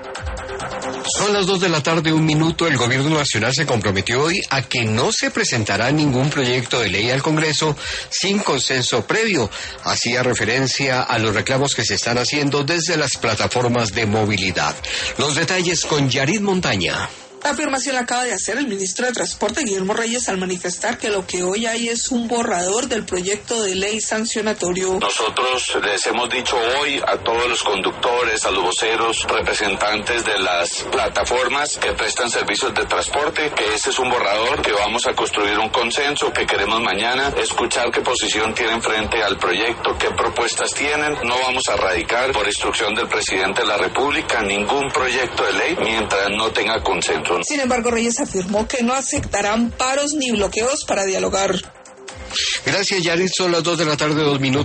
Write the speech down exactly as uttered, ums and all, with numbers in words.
Son las dos de la tarde, un minuto. El Gobierno Nacional se comprometió hoy a que no se presentará ningún proyecto de ley al Congreso sin consenso previo. Hacía referencia a los reclamos que se están haciendo desde las plataformas de movilidad. Los detalles con Yarid Montaña. La afirmación la acaba de hacer el ministro de Transporte, Guillermo Reyes, al manifestar que lo que hoy hay es un borrador del proyecto de ley sancionatorio. Nosotros les hemos dicho hoy a todos los conductores, a los voceros, representantes de las plataformas que prestan servicios de transporte, que ese es un borrador, que vamos a construir un consenso, que queremos mañana escuchar qué posición tienen frente al proyecto, qué propuestas tienen. No vamos a radicar, por instrucción del presidente de la República, ningún proyecto de ley mientras no tenga consenso. Sin embargo, Reyes afirmó que no aceptarán paros ni bloqueos para dialogar. Gracias, Yarit. Son las dos de la tarde, dos minutos.